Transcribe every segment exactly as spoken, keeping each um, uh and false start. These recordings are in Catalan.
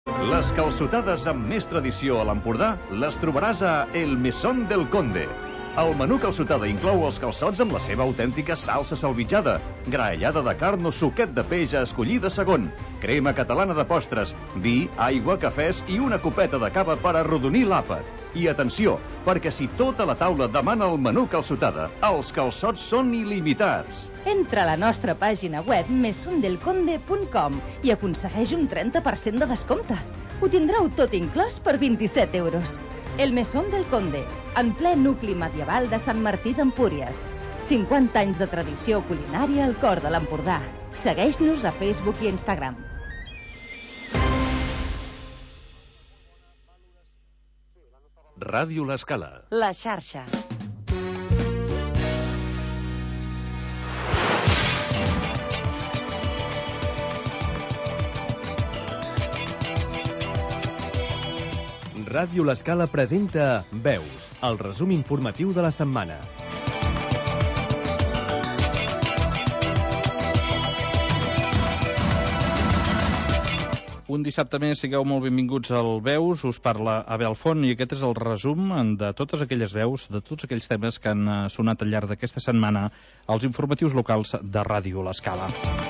Les calçotades amb més tradició a l'Empordà les trobaràs a El Mesón del Conde. El menú calçotada inclou els calçots amb la seva autèntica salsa salvitjada, graellada de carn o suquet de peix a escollir de segon, crema catalana de postres, vi, aigua, cafès i una copeta de cava per arrodonir l'àpat. I atenció, perquè si tota la taula demana el menú calçotada, els calçots són il·limitats. Entra a la nostra pàgina web mesón del conde punt com i aconsegueix un trenta per cent de descompte. Ho tindreu tot inclòs per vint-i-set euros. El Mesón del Conde, en ple nucli medieval de Sant Martí d'Empúries. cinquanta anys de tradició culinària al cor de l'Empordà. Segueix-nos a Facebook i Instagram. Ràdio L'Escala. La xarxa. Ràdio L'Escala presenta Veus, el resum informatiu de la setmana. Un dissabte més, sigueu molt benvinguts al Veus, us parla Abel Font i aquest és el resum de totes aquelles veus, de tots aquells temes que han sonat al llarg d'aquesta setmana als informatius locals de Ràdio L'Escala.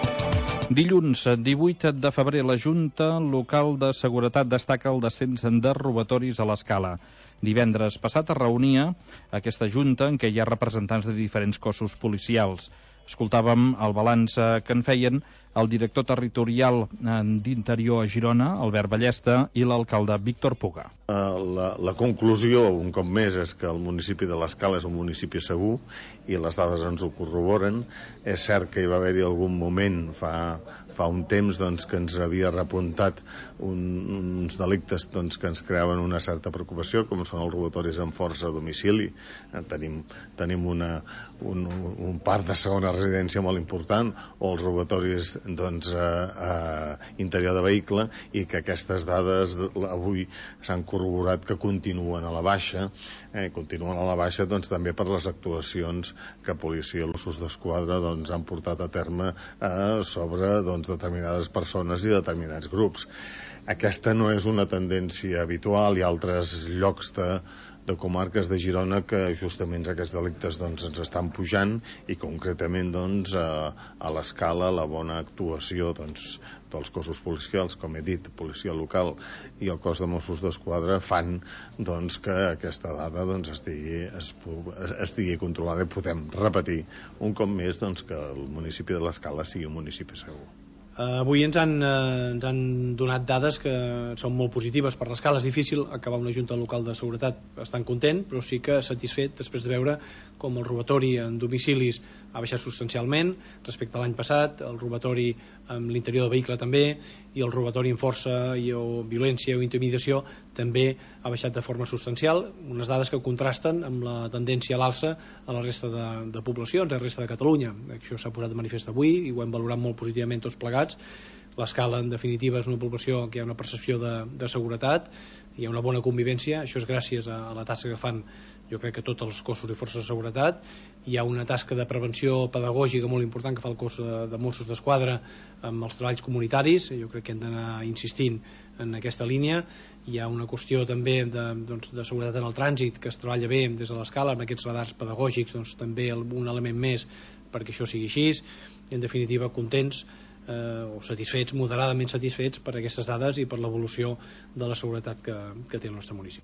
Dilluns, divuit de febrer, la Junta Local de Seguretat destaca el descens de robatoris a l'Escala. Divendres passat es reunia aquesta Junta en què hi ha representants de diferents cossos policials. Escoltàvem el balanç que en feien el director territorial d'Interior a Girona, Albert Ballesta, i l'alcalde Víctor Puga. La, la conclusió, un cop més, és que el municipi de l'Escala és un municipi segur i les dades ens ho corroboren. És cert que hi va haver-hi algun moment fa, fa un temps doncs, que ens havia repuntat un, uns delictes doncs, que ens creaven una certa preocupació, com són els robatoris amb força a domicili. Eh, tenim, tenim una, un, un parc de segona residència molt important, o els robatoris doncs, a, a interior de vehicle, i que aquestes dades avui s'han corroborat que continuen a la baixa, eh, continuen a la baixa doncs, també per les actuacions que policia i Mossos d'Esquadra doncs, han portat a terme eh, sobre doncs, determinades persones i determinats grups. Aquesta no és una tendència habitual, hi ha altres llocs de de comarques de Girona que justament aquests delictes doncs, ens estan pujant i concretament doncs, a, a l'Escala la bona actuació doncs, dels cossos policials, com he dit, policia local i el cos de Mossos d'Esquadra fan doncs, que aquesta dada doncs, estigui, es, estigui controlada i podem repetir un cop més doncs, que el municipi de l'Escala sigui un municipi segur. Uh, avui ens han, uh, ens han donat dades que són molt positives per l'Escala. És difícil acabar una junta local de seguretat bastant content, però sí que satisfet després de veure com el robatori en domicilis ha baixat substancialment respecte a l'any passat, el robatori en l'interior del vehicle també, i el robatori en força i, o violència o intimidació també ha baixat de forma substancial, unes dades que contrasten amb la tendència a l'alça a la resta de, de poblacions, a la resta de Catalunya. Això s'ha posat de manifest avui i ho hem valorat molt positivament tots plegats. L'Escala, en definitiva, és una població que hi ha una percepció de, de seguretat, hi ha una bona convivència. Això és gràcies a, a la tasca que fan, jo crec que tots els cossos i forces de seguretat. Hi ha una tasca de prevenció pedagògica molt important que fa el cos de, de Mossos d'Esquadra amb els treballs comunitaris. Jo crec que hem d'anar insistint en aquesta línia. Hi ha una qüestió també de, doncs, de seguretat en el trànsit que es treballa bé des de l'Escala, amb aquests radars pedagògics doncs, també un element més perquè això sigui així. I en definitiva contents eh, o satisfets, moderadament satisfets per aquestes dades i per l'evolució de la seguretat que, que té el nostre municipi.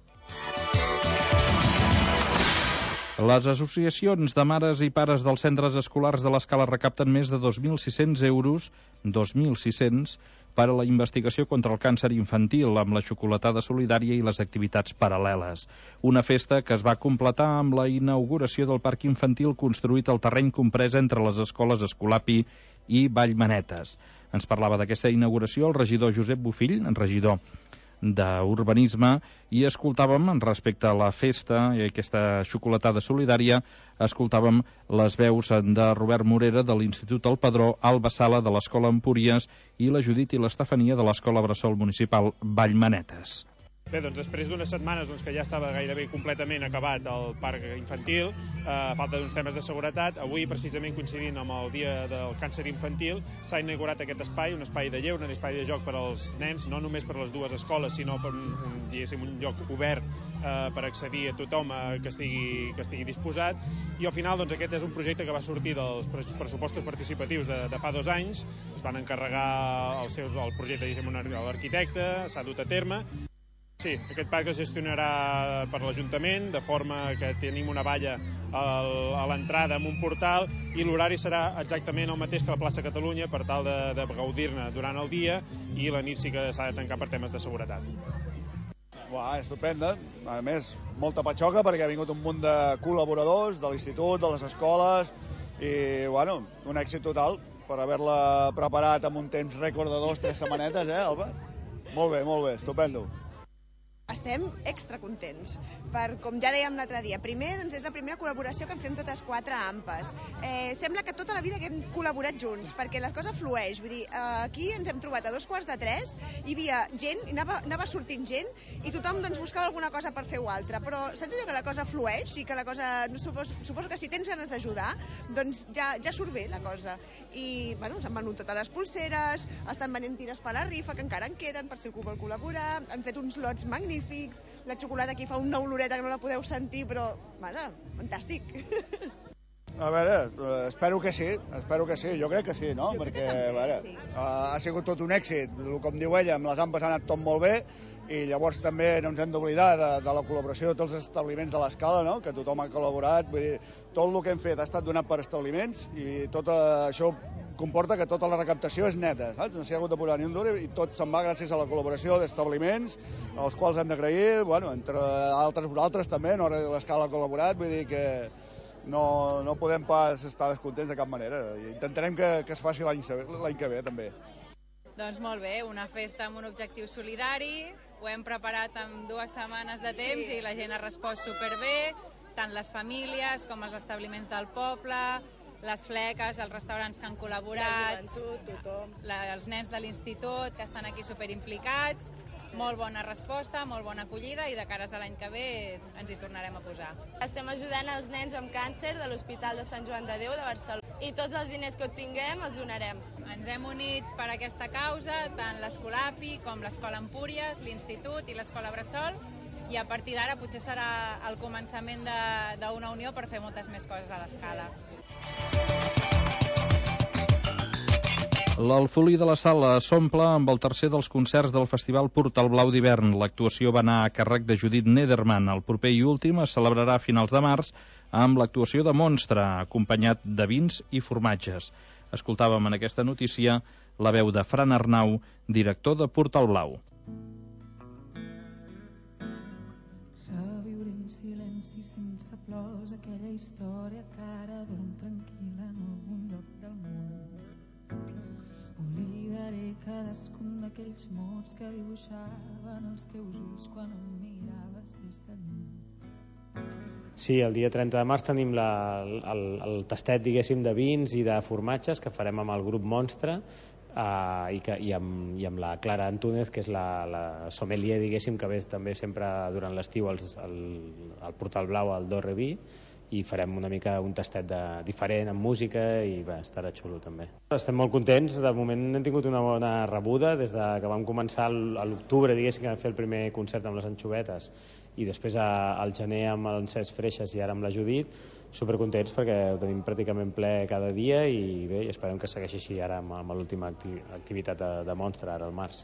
Les associacions de mares i pares dels centres escolars de l'Escala recapten més de dos mil sis-cents euros, dos mil sis-cents, per a la investigació contra el càncer infantil amb la xocolatada solidària i les activitats paral·leles. Una festa que es va completar amb la inauguració del parc infantil construït al terreny comprès entre les escoles Escolapi i Vallmanetes. Ens parlava d'aquesta inauguració el regidor Josep Bofill, regidor d'Urbanisme, i escoltàvem respecte a la festa i aquesta xocolatada solidària, escoltàvem les veus de Robert Morera de l'Institut El Padró, Alba Sala de l'Escola Empúries i la Judit i l'Estefania de l'Escola Bressol Municipal Vallmanetes. Bé, doncs després d'unes setmanes doncs, que ja estava gairebé completament acabat el parc infantil, eh, a falta d'uns temes de seguretat, avui, precisament coincidint amb el dia del càncer infantil, s'ha inaugurat aquest espai, un espai de lleure, un espai de joc per als nens, no només per les dues escoles, sinó per un, un, diguéssim, un lloc obert eh, per accedir a tothom eh, que, estigui, que estigui disposat. I al final doncs, aquest és un projecte que va sortir dels pressupostos participatius de, de fa dos anys. Es van encarregar els seus, el projecte, diguéssim, l'arquitecte, s'ha dut a terme. Sí, aquest parc es gestionarà per l'Ajuntament, de forma que tenim una valla a l'entrada amb un portal i l'horari serà exactament el mateix que la plaça Catalunya per tal de, de gaudir-ne durant el dia, i la nit sí que s'ha de tancar per temes de seguretat. Uah, estupenda. A més, molta patxoca perquè ha vingut un munt de col·laboradors de l'institut, de les escoles, i bueno, un èxit total per haver-la preparat amb un temps rècord de dos, tres setmanetes, eh, Alba? Molt bé, molt bé, estupendo. Estem extra contents, per, com ja dèiem l'altre dia, primer doncs, és la primera col·laboració que en fem totes quatre A M P Es. Eh, sembla que tota la vida que hem col·laborat junts, perquè la cosa flueix. Vull dir, eh, aquí ens hem trobat a dos quarts de tres, hi havia gent, i anava, anava sortint gent, i tothom doncs, buscava alguna cosa per fer o altra, però saps allò que la cosa flueix i que la cosa, suposo, suposo que si tens ganes d'ajudar, doncs ja, ja surt bé la cosa. I bueno, s'han venut totes les pulseres, estan venent tires per la rifa, que encara en queden per si algú vol col·laborar, han fet uns lots magnífics, la xocolata aquí fa una oloreta que no la podeu sentir, però, bueno, fantàstic. A veure, espero que sí, espero que sí, jo crec que sí, no? Jo Perquè, també, a veure, sí. ha sigut tot un èxit, com diu ella, amb les A M P Es ha anat tot molt bé, i llavors també no ens hem d'oblidar de, de la col·laboració de tots els establiments de l'escala, no? Que tothom ha col·laborat, vull dir, tot el que hem fet ha estat donat per establiments, i tot això comporta que tota la recaptació és neta, saps? No s'hi ha hagut de posar ni un duro i tot se'n va gràcies a la col·laboració d'establiments, als quals hem d'agrair, bueno, entre altres vosaltres també, no? L'escala ha col·laborat, vull dir que no, no podem pas estar descontents de cap manera. I intentarem que, que es faci l'any que ve, també. Doncs molt bé, una festa amb un objectiu solidari, ho hem preparat amb dues setmanes de temps, sí. I la gent ha respost superbé, tant les famílies com els establiments del poble, les fleques, els restaurants que han col·laborat, la joventut, tothom. La, els nens de l'institut que estan aquí superimplicats. Molt bona resposta, molt bona acollida, i de cares a l'any que ve ens hi tornarem a posar. Estem ajudant els nens amb càncer de l'Hospital de Sant Joan de Déu de Barcelona, i tots els diners que obtinguem els donarem. Ens hem unit per aquesta causa, tant l'Escolapi com l'Escola Empúries, l'Institut i l'Escola Bressol, i a partir d'ara potser serà el començament d'una unió per fer moltes més coses a l'escala. L'Alfolí de la Sala s'omple amb el tercer dels concerts del Festival Portal Blau d'hivern. L'actuació va anar a càrrec de Judit Nederman. El proper i últim es celebrarà a finals de març amb l'actuació de Monstre, acompanyat de vins i formatges. Escoltàvem en aquesta notícia la veu de Fran Arnau, director de Portal Blau. Reviure en silenci sense plors aquella història que ara dorm tranquil·la en algun lloc del món. Oblidaré cadascun d'aquells mots que dibuixaven els teus ulls quan em miraves des de lluny. Sí, el dia trenta de març tenim la, el, el tastet, diguéssim, de vins i de formatges que farem amb el grup Monstre, Uh, i, que, i, amb, i amb la Clara Antúnez, que és la, la sommelier, diguéssim, que ve també sempre durant l'estiu al Portal Blau, al Dorre Vi, i farem una mica un tastet de, diferent amb música, i bé, estarà xulo també. Estem molt contents, de moment hem tingut una bona rebuda des de que vam començar a l'octubre, diguéssim, que vam fer el primer concert amb les anxovetes, i després a, al gener amb el Cesc Freixas i ara amb la Judit. Supercontents perquè ho tenim pràcticament ple cada dia, i bé, esperem que segueixi així ara amb, amb l'última acti activitat de, de Monstre, ara al març.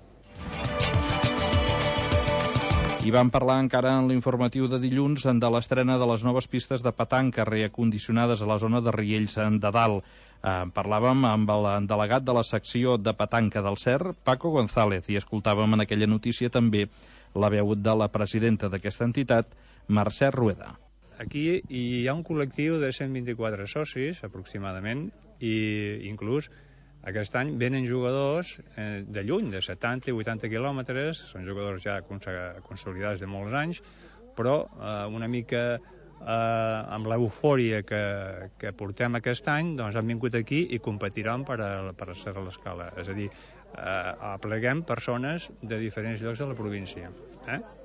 I vam parlar encara en l'informatiu de dilluns de l'estrena de les noves pistes de petanca reacondicionades a la zona de Riells de Dalt. Eh, parlàvem amb el delegat de la secció de petanca del C E R, Paco González, i escoltàvem en aquella notícia també la veu de la presidenta d'aquesta entitat, Mercè Rueda. Aquí hi ha un col·lectiu de cent vint-i-quatre socis, aproximadament, i inclús aquest any venen jugadors eh, de lluny, de setanta i vuitanta quilòmetres, són jugadors ja consolidats de molts anys, però eh, una mica eh, amb l'eufòria que, que portem aquest any, doncs han vingut aquí i competiran per a, per a ser a l'escala. És a dir, eh, apleguem persones de diferents llocs de la província. Eh?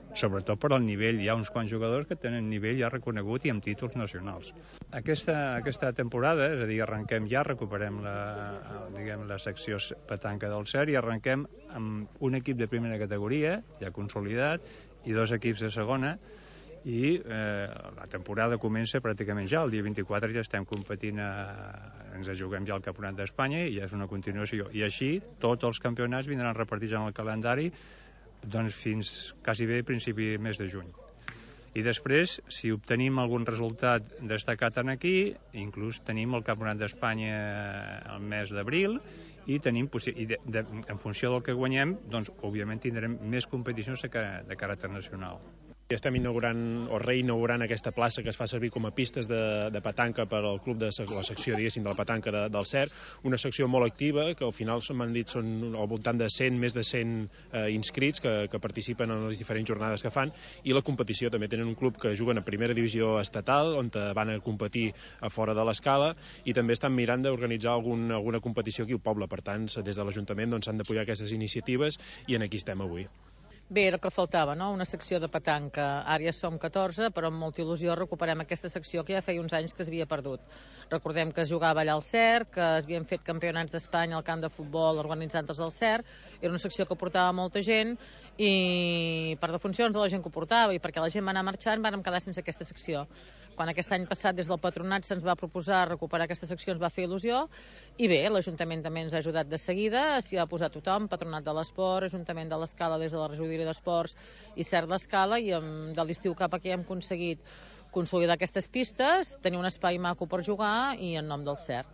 sobretot per al nivell. Hi ha uns quants jugadors que tenen nivell ja reconegut i amb títols nacionals. Aquesta, aquesta temporada, és a dir, arrenquem ja, recuperem la, diguem, la secció petanca del C E R i arrenquem amb un equip de primera categoria, ja consolidat, i dos equips de segona, i eh, la temporada comença pràcticament ja, el dia vint-i-quatre ja estem competint, a, ens juguem ja al Campionat d'Espanya i ja és una continuació. I així tots els campionats vindran repartits en el calendari doncs, fins quasi bé principi mes de juny. I després, si obtenim algun resultat destacat en aquí, inclús tenim el Campionat d'Espanya el mes d'abril, i tenim, i de, de, en funció del que guanyem, doncs, òbviament tindrem més competicions de, de caràcter nacional. Estem inaugurant o reinaugurant aquesta plaça que es fa servir com a pistes de, de petanca per al club de la secció, diguéssim, de la petanca de, del C E R, una secció molt activa, que al final m'han dit són al voltant de cent, més de cent eh, inscrits que, que participen en les diferents jornades que fan, i la competició també tenen un club que juguen a primera divisió estatal, on van a competir a fora de l'escala, i també estan mirant d'organitzar algun, alguna competició aquí al poble. Per tant, des de l'Ajuntament doncs, s'han d'apoyar aquestes iniciatives, i en aquí estem avui. Bé, era el que faltava, no? Una secció de petanca. Ara ja som catorze, però amb molta il·lusió recuperem aquesta secció que ja feia uns anys que es havia perdut. Recordem que es jugava allà al C E R, que es havien fet campionats d'Espanya al camp de futbol organitzant-los al C E R. Era una secció que portava molta gent i per defuncions de la gent que ho portava i perquè la gent va anar marxant, vàrem quedar sense aquesta secció. Quan aquest any passat des del patronat se'ns va proposar recuperar aquesta secció, ens va fer il·lusió, i bé, l'Ajuntament també ens ha ajudat de seguida, s'hi va posar tothom, Patronat de l'Esport, Ajuntament de l'Escala des de la Regidoria d'Esports i C E R d'Escala, i amb, de l'estiu cap aquí hem aconseguit consolidar aquestes pistes, tenir un espai maco per jugar i en nom del C E R.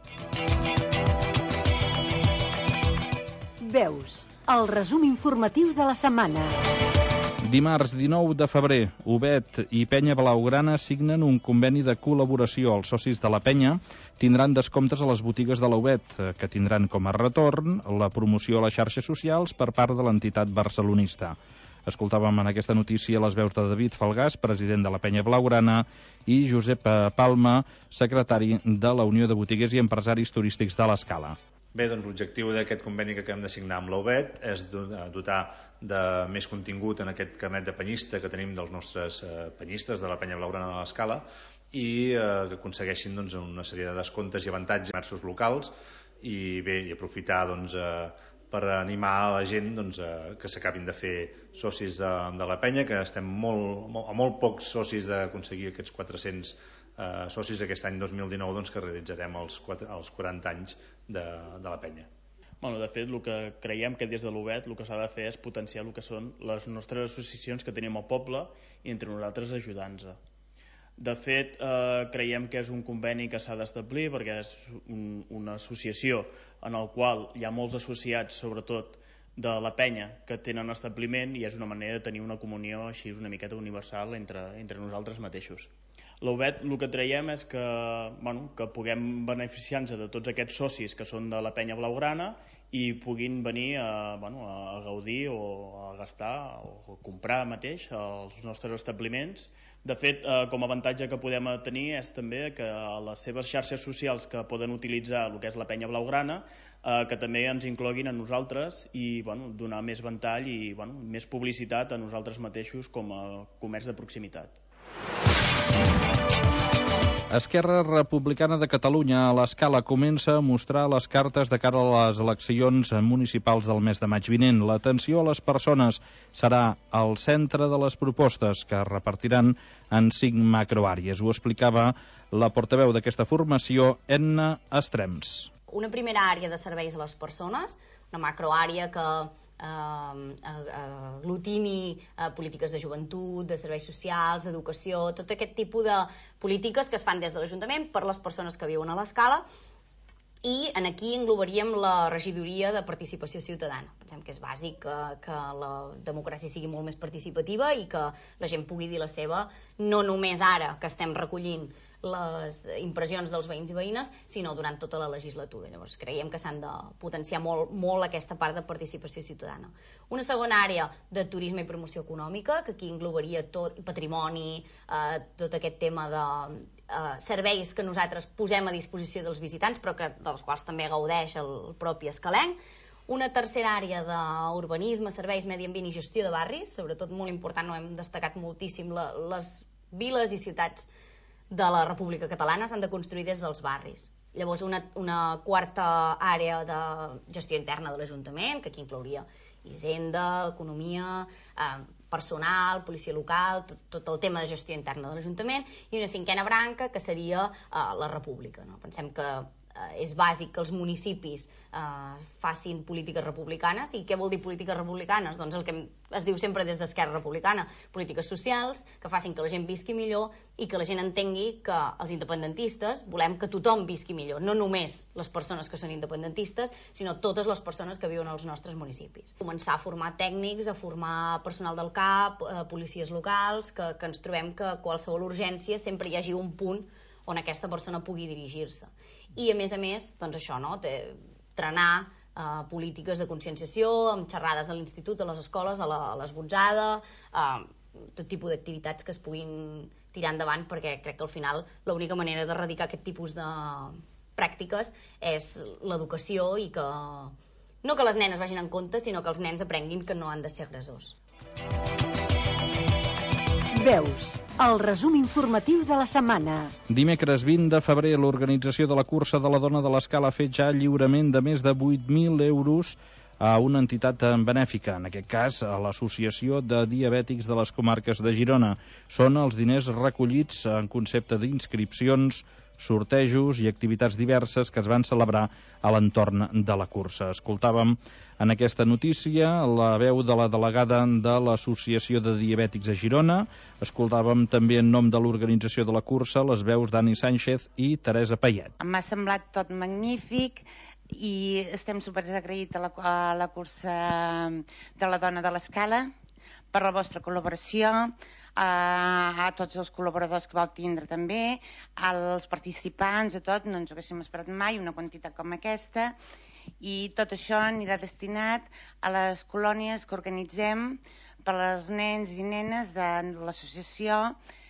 Veus, el resum informatiu de la setmana. Dimarts dinou de febrer, Ubet i Penya Blaugrana signen un conveni de col·laboració. Els socis de la Penya tindran descomptes a les botigues de la Ubet, que tindran com a retorn la promoció a les xarxes socials per part de l'entitat barcelonista. Escoltàvem en aquesta notícia les veus de David Falgàs, president de la Penya Blaugrana, i Josep Palma, secretari de la Unió de Botiguers i Empresaris Turístics de l'Escala. Bé, doncs l'objectiu d'aquest conveni que acabem de signar amb la U B E T és dotar de més contingut en aquest carnet de penyista que tenim dels nostres eh, penyistes de la Penya Blaugrana de l'Escala i eh, que aconsegueixin doncs, una sèrie de descomptes i avantatges a comerços locals i bé, i aprofitar doncs, eh, per animar a la gent doncs, eh, que s'acabin de fer socis de, de la Penya, que estem molt, molt, a molt pocs socis d'aconseguir aquests quatre-cents eh, socis aquest any dos mil dinou doncs, que realitzarem els, quatre, els quaranta anys de, de la Penya. Bueno, de fet, el que creiem que des de l'U B E T el que s'ha de fer és potenciar el que són les nostres associacions que tenim al poble i entre nosaltres ajudar-nos. De fet, eh, creiem que és un conveni que s'ha d'establir perquè és un, una associació en el qual hi ha molts associats, sobretot de la penya, que tenen establiment i és una manera de tenir una comunió així una miqueta universal entre, entre nosaltres mateixos. L'U B E T el que traiem és que, bueno, que puguem beneficiar-nos de tots aquests socis que són de la Penya Blaugrana i puguin venir a, bueno, a gaudir o a gastar o a comprar mateix als nostres establiments. De fet, eh, com a avantatge que podem tenir és també que a les seves xarxes socials que poden utilitzar el que és la Penya Blaugrana, eh, que també ens incloguin a nosaltres i bueno, donar més ventall i bueno, més publicitat a nosaltres mateixos com a comerç de proximitat. Esquerra Republicana de Catalunya a l'Escala comença a mostrar les cartes de cara a les eleccions municipals del mes de maig vinent. L'atenció a les persones serà al centre de les propostes que es repartiran en cinc macroàrees. Ho explicava la portaveu d'aquesta formació, Edna Estrems. Una primera àrea de serveis a les persones, una macroàrea que aglutini polítiques de joventut, de serveis socials, d'educació, tot aquest tipus de polítiques que es fan des de l'Ajuntament per les persones que viuen a l'Escala, i en aquí englobaríem la regidoria de participació ciutadana. Pensem que és bàsic que, que la democràcia sigui molt més participativa i que la gent pugui dir la seva, no només ara que estem recollint les impressions dels veïns i veïnes, sinó durant tota la legislatura. Llavors creiem que s'han de potenciar molt, molt aquesta part de participació ciutadana. Una segona àrea de turisme i promoció econòmica, que aquí englobaria tot patrimoni, eh, tot aquest tema de eh, serveis que nosaltres posem a disposició dels visitants, però que, dels quals també gaudeix el propi escalenc. Una tercera àrea d'urbanisme, serveis, medi ambient i gestió de barris, sobretot molt important, no hem destacat moltíssim, la, les viles i ciutats de la República Catalana s'han de construir des dels barris. Llavors, una, una quarta àrea de gestió interna de l'Ajuntament, que aquí inclouria Hisenda, Economia, eh, personal, policia local, tot, tot el tema de gestió interna de l'Ajuntament, i una cinquena branca, que seria eh, la República. No? Pensem que és bàsic que els municipis eh, facin polítiques republicanes. I què vol dir polítiques republicanes? Doncs el que es diu sempre des d'Esquerra Republicana, polítiques socials que facin que la gent visqui millor i que la gent entengui que els independentistes volem que tothom visqui millor, no només les persones que són independentistes, sinó totes les persones que viuen als nostres municipis. Començar a formar tècnics, a formar personal del C A P, eh, policies locals, que, que ens trobem que a qualsevol urgència sempre hi hagi un punt on aquesta persona pugui dirigir-se. I, a més a més, doncs això, no? trenar eh, polítiques de conscienciació, amb xerrades a l'institut, a les escoles, a l'esbotzada, eh, tot tipus d'activitats que es puguin tirar endavant, perquè crec que al final l'única manera d'erradicar aquest tipus de pràctiques és l'educació i que no que les nenes vagin en compte, sinó que els nens aprenguin que no han de ser agressors. Veus, el resum informatiu de la setmana. Dimecres vint de febrer, l'organització de la cursa de la dona de l'Escala ha fet ja lliurament de més de vuit mil euros a una entitat benèfica, en aquest cas a l'Associació de Diabètics de les Comarques de Girona. Són els diners recollits en concepte d'inscripcions, sortejos i activitats diverses que es van celebrar a l'entorn de la cursa. Escoltàvem en aquesta notícia la veu de la delegada de l'Associació de Diabètics de Girona, escoltàvem també en nom de l'organització de la cursa les veus d'Ani Sánchez i Teresa Payet. M'ha semblat tot magnífic i estem superagraïts a la, a la cursa de la dona de l'Escala per la vostra col·laboració, a, a tots els col·laboradors que vau tindre també, als participants, a tot, no ens ho haguéssim esperat mai, una quantitat com aquesta, i tot això anirà destinat a les colònies que organitzem per als nens i nenes de l'associació,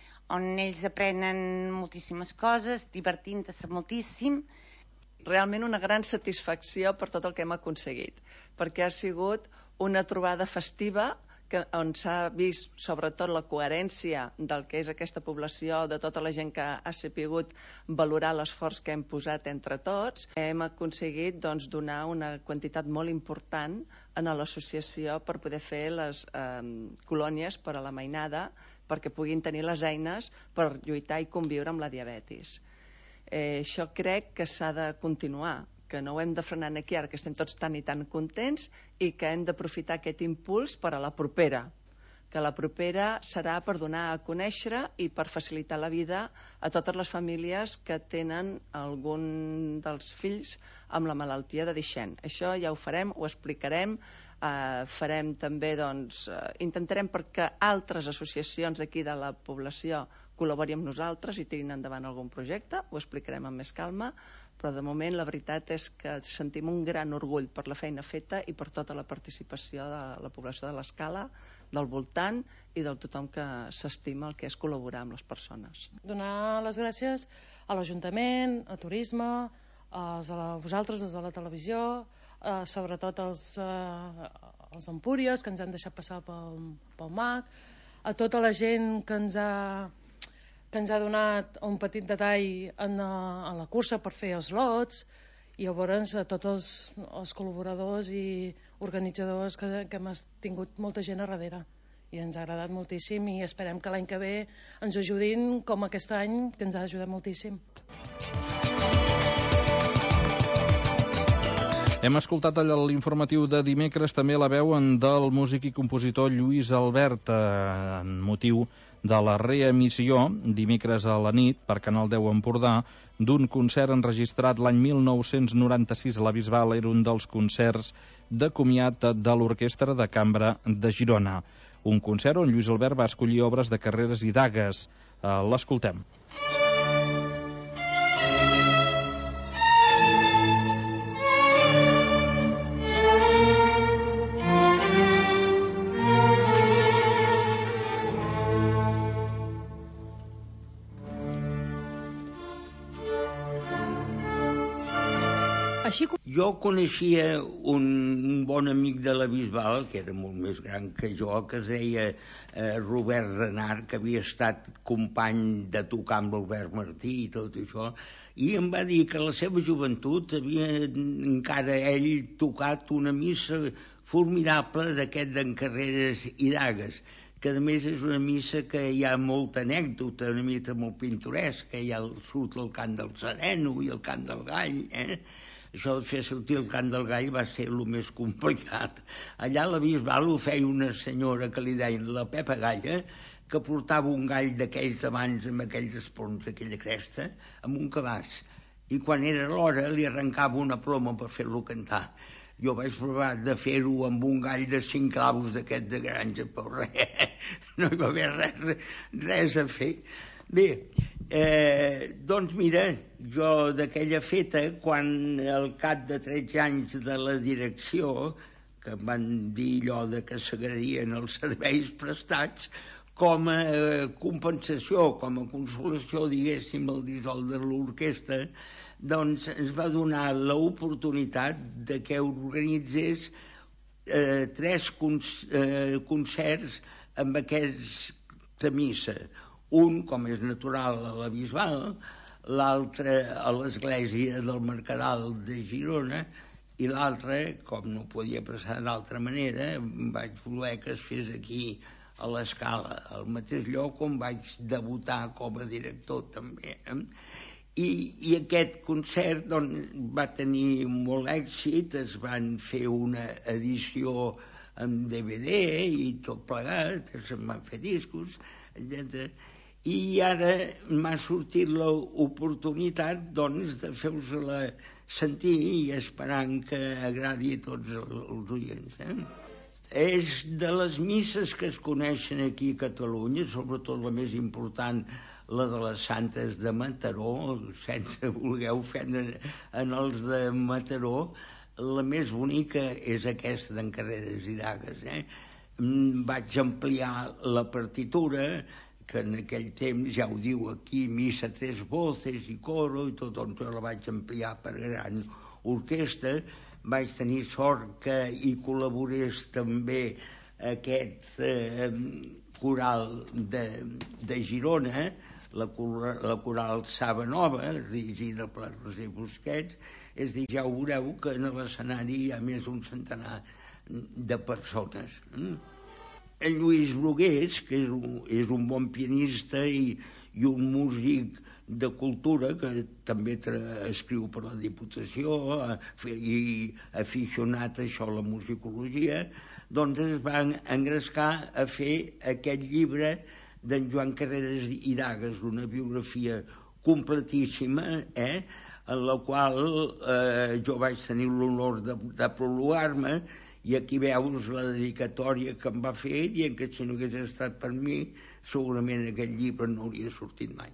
on ells aprenen moltíssimes coses, divertint-se moltíssim. Realment una gran satisfacció per tot el que hem aconseguit, perquè ha sigut una trobada festiva que, on s'ha vist sobretot la coherència del que és aquesta població, de tota la gent que ha sapigut valorar l'esforç que hem posat entre tots. Hem aconseguit doncs, donar una quantitat molt important a l'associació per poder fer les eh, colònies per a la mainada, perquè puguin tenir les eines per lluitar i conviure amb la diabetis. Eh, això crec que s'ha de continuar, que no ho hem de frenar aquí ara que estem tots tan i tan contents i que hem d'aprofitar aquest impuls per a la propera, que la propera serà per donar a conèixer i per facilitar la vida a totes les famílies que tenen algun dels fills amb la malaltia de Duchenne. Això ja ho farem, ho explicarem, eh, farem també, doncs, eh, intentarem perquè altres associacions d'aquí de la població col·labori amb nosaltres i tirin endavant algun projecte, ho explicarem amb més calma, però de moment la veritat és que sentim un gran orgull per la feina feta i per tota la participació de la població de l'Escala, del voltant i del tothom que s'estima el que és col·laborar amb les persones. Donar les gràcies a l'Ajuntament, a Turisme, als, a vosaltres, als de la televisió, eh, sobretot als, eh, als Empúries que ens han deixat passar pel, pel M A C, a tota la gent que ens ha que ens ha donat un petit detall en, a la cursa per fer els lots, i llavors a tots els, els col·laboradors i organitzadors que, que hem tingut molta gent a darrere, i ens ha agradat moltíssim i esperem que l'any que ve ens ajudin com aquest any, que ens ha ajudat moltíssim. Hem escoltat a l'informatiu de dimecres també la veu del músic i compositor Lluís Albert, eh, en motiu de la reemissió, dimecres a la nit, per Canal deu Empordà, d'un concert enregistrat l'any mil nou-cents noranta-sis a la Bisbal. Era un dels concerts de comiat de l'Orquestra de Cambra de Girona. Un concert on Lluís Albert va escollir obres de Carreras i Dagues. Eh, L'escoltem. Així com... Jo coneixia un bon amic de la Bisbal, que era molt més gran que jo, que es deia eh, Robert Renard, que havia estat company de tocar amb l'Albert Martí i tot això, i em va dir que a la seva joventut havia encara ell tocat una missa formidable d'aquest d'en Carreras i Dagues, que a més és una missa que hi ha molta anècdota, una mica molt pintoresca, hi ha el, surt el cant del sereno i el cant del gall, eh? Això de fer sortir el cant del gall va ser el més complicat. Allà a la Bisbal ho feia una senyora que li deien la Pepa Galla, que portava un gall d'aquells abans amb aquells espons, aquella cresta, amb un cabàs. I quan era l'hora li arrencava una ploma per fer-lo cantar. Jo vaig provar de fer-ho amb un gall de cinc claus d'aquest de granja, però res, no hi va haver res, res a fer. Bé, eh, doncs mira, jo d'aquella feta, quan al cap de tretze anys de la direcció, que em van dir allò de que s'agrairien els serveis prestats, com a compensació, com a consolació, diguéssim, el dissol de l'orquestra, doncs ens va donar l'oportunitat de que organitzés eh, tres eh, concerts amb aquesta missa. Un, com és natural, a la Bisbal, l'altre a l'església del Mercadal de Girona, i l'altre, com no podia passar d'altra manera, vaig voler que es fes aquí a l'Escala, al mateix lloc on vaig debutar com a director també. I, i aquest concert doncs, va tenir molt èxit, es van fer una edició amb D V D i tot plegat, se'n van fer discos, etcètera. I ara m'ha sortit l'oportunitat doncs, de fer-vos-la sentir i esperant que agradi a tots els oients. Eh? És de les misses que es coneixen aquí a Catalunya, sobretot la més important, la de les Santes de Mataró, sense voler ofendre en els de Mataró, la més bonica és aquesta d'en Carreras i Dagues. Eh? Vaig ampliar la partitura, que en aquell temps, ja ho diu aquí, missa tres voces i coro i tot, doncs jo la vaig ampliar per gran orquestra. Vaig tenir sort que hi col·laborés també aquest eh, coral de, de Girona, la, la coral Saba Nova, dirigida per Roser Busquets. És dir, ja ho veureu que en l'escenari hi ha més d'un centenar de persones. En Lluís Brugués, que és un, és un bon pianista i, i un músic de cultura, que també escriu per la Diputació i aficionat a això, la musicologia, doncs es van engrescar a fer aquest llibre d'en Joan Carreras i Dagues, una biografia completíssima, eh? En la qual eh, jo vaig tenir l'honor de, de prologar-me. I aquí veus la dedicatòria que em va fer, dient que si no hagués estat per mi, segurament aquest llibre no hauria sortit mai.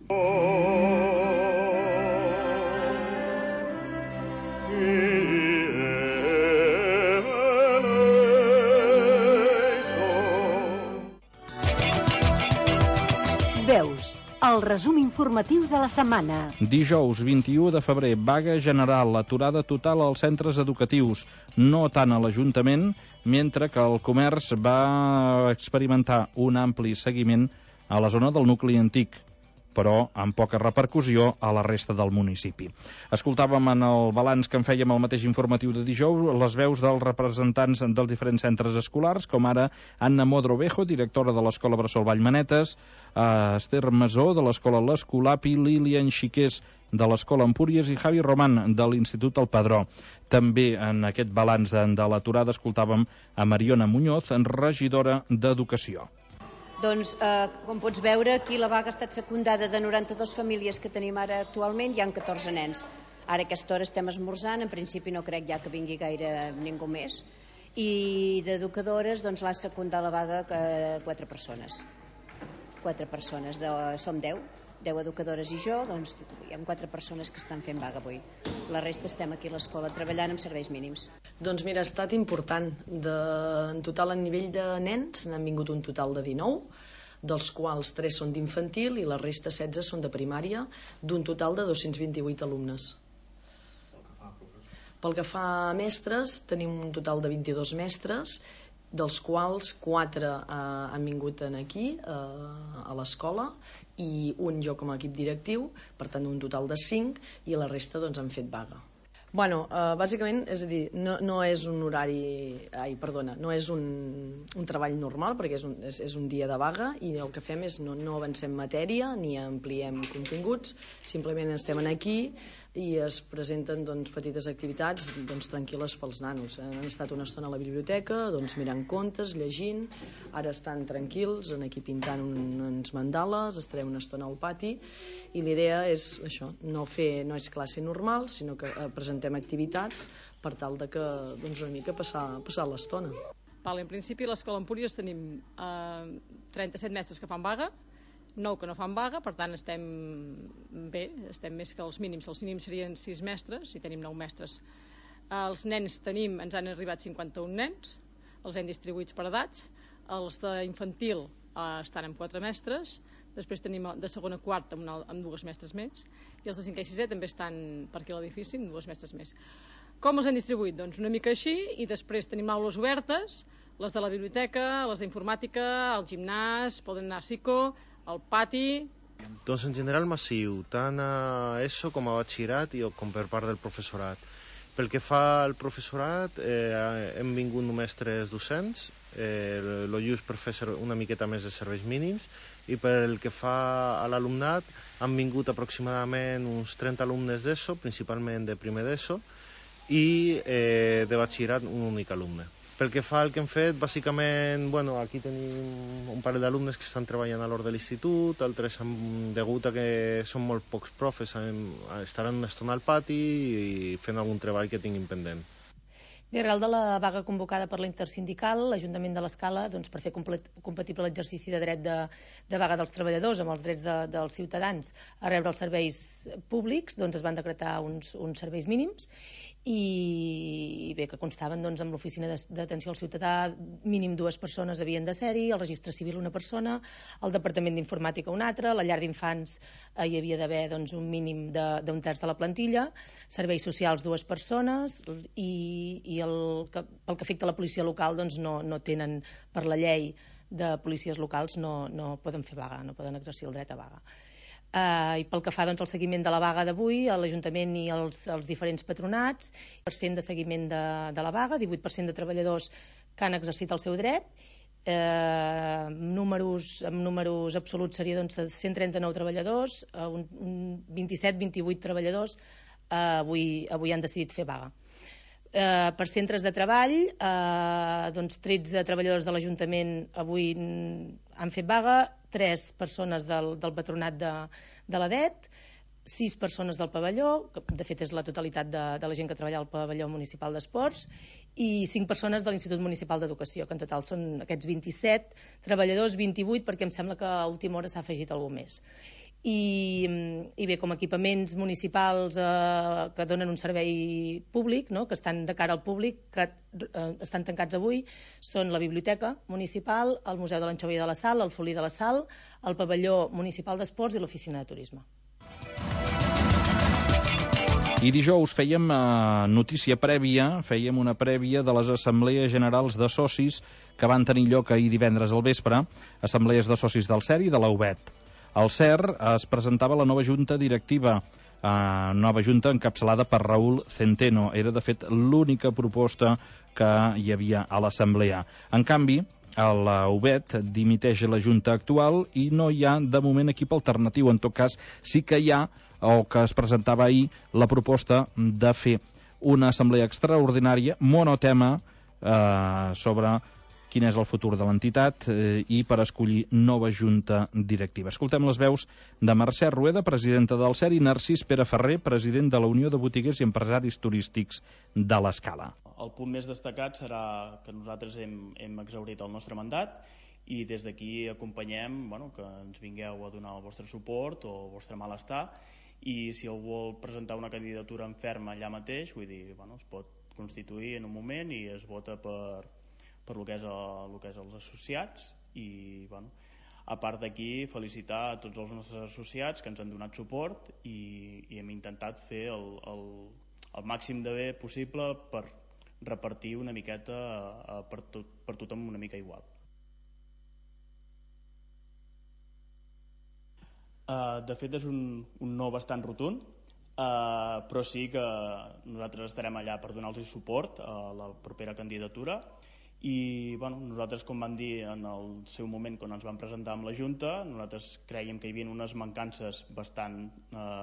Veus, el resum informatiu de la setmana. Dijous vint-i-u de febrer, vaga general, aturada total als centres educatius, no tant a l'Ajuntament, mentre que el comerç va experimentar un ampli seguiment a la zona del nucli antic, però amb poca repercussió a la resta del municipi. Escoltàvem en el balanç que en fèiem al mateix informatiu de dijous les veus dels representants dels diferents centres escolars, com ara Anna Modrovejo, directora de l'Escola Bressol Vallmanetes, Esther Masó, de l'Escola l'Escolapi, Lilian Xiqués, de l'Escola Empúries, i Javi Roman, de l'Institut El Padró. També en aquest balanç de l'aturada escoltàvem a Mariona Muñoz, regidora d'Educació. Doncs, eh, com pots veure, aquí la vaga ha estat secundada de noranta-dues famílies que tenim ara actualment, hi ha catorze nens. Ara a aquesta hora estem esmorzant, en principi no crec ja que vingui gaire ningú més. I d'educadores, doncs l'ha secundat la vaga eh, quatre persones. Quatre persones, de, som deu, deu educadores i jo, doncs hi ha quatre persones que estan fent vaga avui. La resta estem aquí a l'escola treballant amb serveis mínims. Doncs mira, ha estat important. De, en total, a nivell de nens, n'han vingut un total de dinou, dels quals tres són d'infantil i la resta setze són de primària, d'un total de dos-cents vint-i-vuit alumnes. Pel que fa a mestres, tenim un total de vint-i-dos mestres, dels quals quatre eh, han vingut aquí, eh, a l'escola, i un jo com a equip directiu, per tant un total de cinc, i la resta doncs han fet vaga. Bueno, eh, bàsicament, és a dir, no, no és un horari, ai, perdona, no és un, un treball normal, perquè és un, és, és un dia de vaga, i el que fem és no, no avancem matèria ni ampliem continguts, simplement estem aquí i es presenten doncs, petites activitats doncs, tranquil·les pels nanos. Han estat una estona a la biblioteca, doncs, mirant contes, llegint, ara estan tranquils, aquí pintant un, uns mandales, estarem una estona al pati, i l'idea és això, no, fer, no és classe normal, sinó que eh, presentem activitats per tal de que, doncs, una mica passar, passar l'estona. Vale, en principi a l'Escola Empúries tenim eh, trenta-set mestres que fan vaga, nou que no fan vaga, per tant estem bé, estem més que els mínims. Els mínims serien sis mestres i tenim nou mestres. Els nens tenim, ens han arribat cinquanta-un nens, els hem distribuïts per edats. Els d'infantil eh, estan amb quatre mestres, després tenim de segona a quarta amb, una, amb dues mestres més, i els de cinquè i sisè també estan per aquí a l'edifici amb dues mestres més. Com els hem distribuït? Doncs una mica així, i després tenim aules obertes, les de la biblioteca, les d'informàtica, el gimnàs, poden anar a psico, al pati. Doncs en general massiu, tant a ESO com a batxillerat i com per part del professorat. Pel que fa al professorat, eh, hem vingut només tres docents, eh, lo just per fer una miqueta més de serveis mínims, i pel que fa a l'alumnat, han vingut aproximadament uns trenta alumnes d'ESO, principalment de primer d'ESO, i eh, de batxillerat un únic alumne. Pel que fa al que hem fet, bàsicament, bueno, aquí tenim un parell d'alumnes que estan treballant a l'hora de l'institut, altres, degut a que són molt pocs profes, estaran una estona al pati i fent algun treball que tinguin pendent. Bé, arrel de la vaga convocada per la intersindical, l'Ajuntament de l'Escala, doncs, per fer compatible l'exercici de dret de, de vaga dels treballadors amb els drets de, dels ciutadans a rebre els serveis públics, doncs, es van decretar uns, uns serveis mínims i, i bé, que constaven doncs, amb l'oficina d'atenció al ciutadà mínim dues persones havien de ser-hi, el registre civil una persona, el departament d'informàtica una altra, la llar d'infants eh, hi havia d'haver doncs, un mínim d'un terç de la plantilla, serveis socials dues persones i, i el, que, pel que afecta a la policia local doncs no, no tenen, per la llei de policies locals no, no poden fer vaga, no poden exercir el dret a vaga. Uh, I pel que fa doncs, al seguiment de la vaga d'avui, a l'Ajuntament i els, els diferents patronats, per cent de seguiment de, de la vaga, divuit per cent de treballadors que han exercit el seu dret, eh, números, amb números absoluts seria doncs, cent trenta-nou treballadors, uh, un, un vint-i-set vint-i-vuit treballadors uh, avui, avui han decidit fer vaga. Eh, per centres de treball, eh, doncs tretze treballadors de l'Ajuntament avui han fet vaga, tres persones del, del patronat de, de l'A D E T, sis persones del pavelló, que de fet és la totalitat de, de la gent que treballa al pavelló municipal d'esports, i cinc persones de l'Institut Municipal d'Educació, que en total són aquests vint-i-set treballadors, vint-i-vuit, perquè em sembla que a última hora s'ha afegit algú més. I, i bé, com a equipaments municipals eh, que donen un servei públic, no? Que estan de cara al públic, que eh, estan tancats avui, són la Biblioteca Municipal, el Museu de l'Anxover de la Sal, el Folí de la Sal, el Pavelló Municipal d'Esports i l'Oficina de Turisme. I dijous fèiem eh, notícia prèvia, fèiem una prèvia de les assemblees generals de socis que van tenir lloc ahir divendres al vespre, assemblees de socis del C E R i de la U B E T. Al C E R es presentava la nova junta directiva, eh, nova junta encapçalada per Raúl Centeno. Era, de fet, l'única proposta que hi havia a l'assemblea. En canvi, a la U B E T dimiteix la junta actual i no hi ha, de moment, equip alternatiu. En tot cas, sí que hi ha, o que es presentava ahir, la proposta de fer una assemblea extraordinària monotema eh, sobre quin és el futur de l'entitat eh, i per escollir nova junta directiva. Escoltem les veus de Mercè Rueda, presidenta del C E R, i Narcís Pere Ferrer, president de la Unió de Botiguers i Empresaris Turístics de l'Escala. El punt més destacat serà que nosaltres hem, hem exhaurit el nostre mandat i des d'aquí acompanyem bueno, que ens vingueu a donar el vostre suport o el vostre malestar, i si algú vol presentar una candidatura en ferm allà mateix, vull dir, bueno, es pot constituir en un moment i es vota per per el que és, el, el que és els associats i, bueno, a part d'aquí, felicitar a tots els nostres associats que ens han donat suport i, i hem intentat fer el, el, el màxim de bé possible per repartir una miqueta eh, per, tot, per tothom una mica igual. Uh, de fet és un, un no bastant rotund, uh, però sí que nosaltres estarem allà per donar-los suport a la propera candidatura i bueno, nosaltres, com vam dir en el seu moment quan ens vam presentar amb la Junta, nosaltres creiem que hi havia unes mancances bastant eh,